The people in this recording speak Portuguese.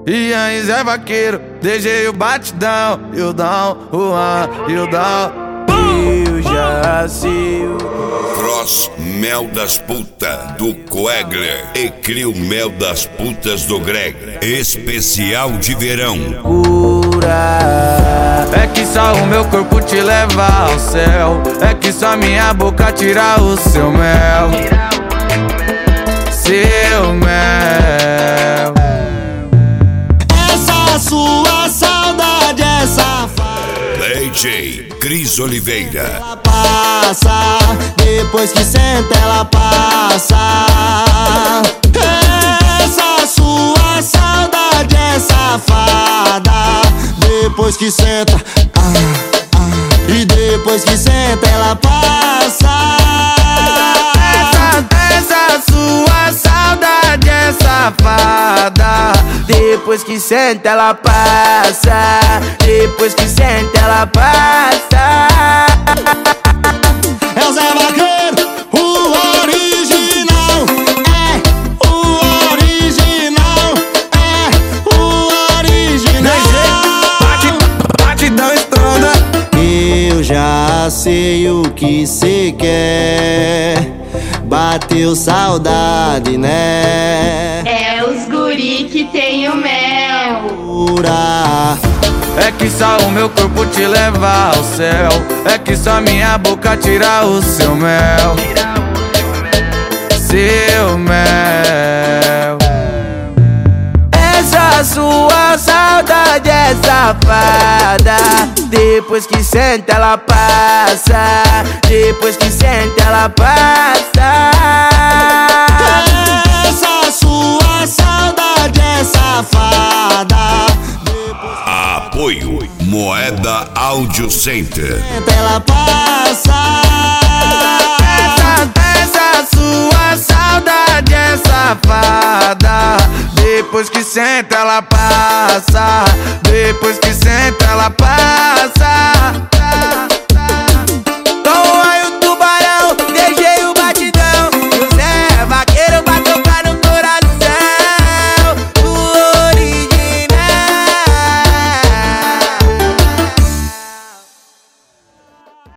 E aí Zé Vaqueiro, DJ o batidão, e o down, o an, e o down. Eu já sei o Cross Mel das Putas do Coegler e Crio Mel das Putas do Greg. Especial de verão. cura. É que só o meu corpo te leva ao céu. É que só minha boca tira o seu mel. Seu mel. Essa sua saudade é safada. DJ Cris Oliveira. Ela passa, depois que senta ela passa. Essa sua saudade é safada. Depois que senta, e depois que senta ela passa. Essa sua saudade é safada. Depois que senta ela passa. Depois que senta ela passa. É o Zé Vaqueiro, o original. É o original. É o original. Batidão estronda. Eu já sei o que cê quer. Bateu saudade, né? É os guri que tem o mel. Pura. É que só o meu corpo te leva ao céu. É que só minha boca tira o seu mel. Seu mel. Essa sua saudade é safada. Depois que senta ela passa. Depois que senta ela passa. Essa sua saudade é safada. Apoio Moeda Audio Center. Ela passa. Essa sua saudade é safada. Depois que senta ela passa. Depois que senta ela passa.